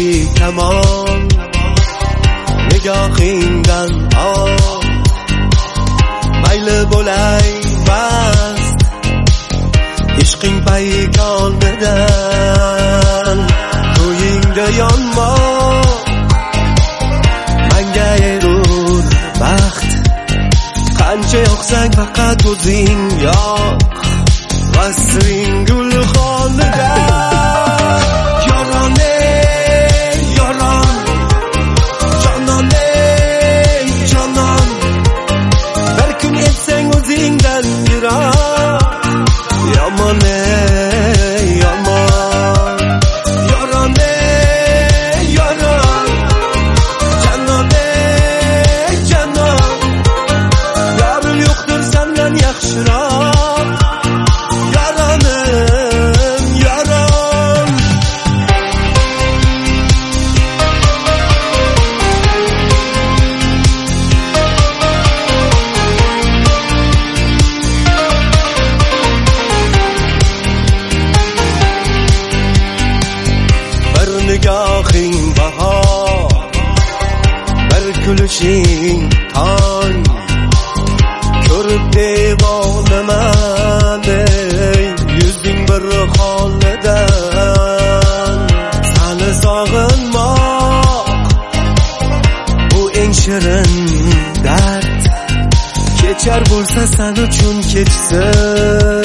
boshi kamon, nigohingdan mayli bo'lay mast, ishqing paygonidan to'yingda yonma, manga erur baxt. Qancha yoqsang faqat o'zing yoq, vasring gulxonida. Nigohing bahor, bir kulishing tong, ko'rib devonaman yuzing bir holidan. Sani sog'inmoq bu eng shirin dard, kechar bo'lsa sen uchun kechsin.